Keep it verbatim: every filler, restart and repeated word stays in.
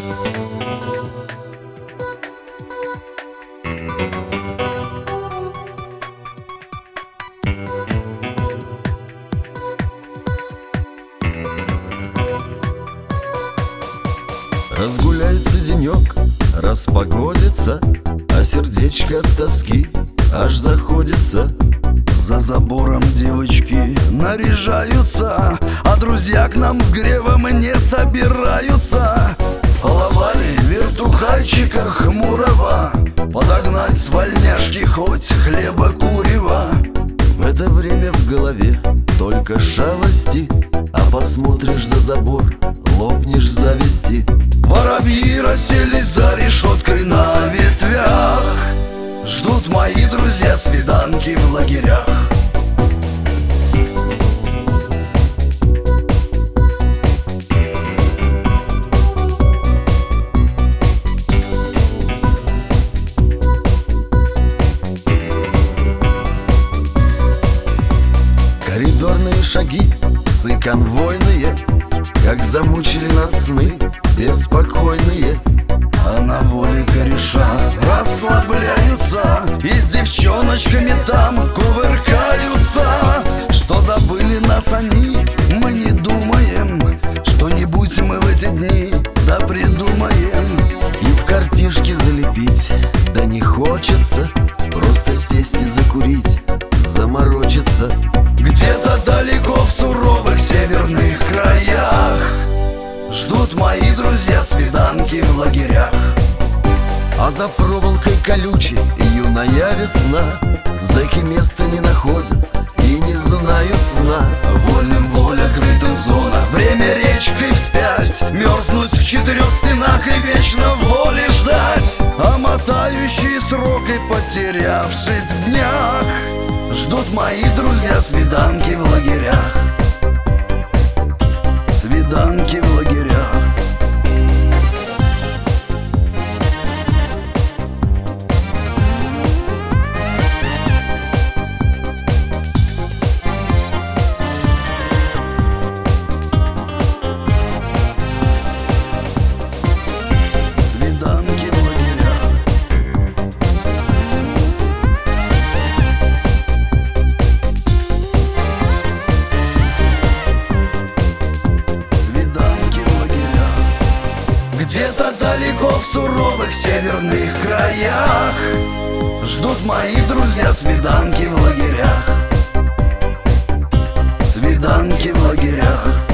Разгуляется денек, распогодится, а сердечко от тоски аж заходится. За забором девочки наряжаются, а друзья к нам с гревом не собираются. Половали вертухайчика хмурого, подогнать с вольняшки хоть хлеба курева. В это время в голове только шалости, а посмотришь за забор, лопнешь зависти. Воробьи расселись за решеткой на ветвях, ждут мои друзья свиданки в лагерях. Коридорные шаги, псы конвойные, как замучили нас сны беспокойные. А на воле кореша расслабляются и с девчоночками там кувыркаются. Что забыли нас они, мы не думаем, что-нибудь мы в эти дни да придумаем. И в картишки залепить, да не хочется, просто сесть и закурить, заморочиться. Где-то далеко в суровых северных краях ждут мои друзья свиданки в лагерях. А за проволокой колючей юная весна, зэки места не находят и не знают сна. Вольным воля крытым зона, время речкой вспять, мерзнуть в четырех стенах и вечно в воле ждать. А мотающие срок и потерявшись в днях ждут мои друзья свиданки в лагерях. Свиданки в лагерях. Свиданки в лагерях. Свиданки в лагерях. Где-то далеко в суровых северных краях ждут мои друзья свиданки в лагерях. Свиданки в лагерях.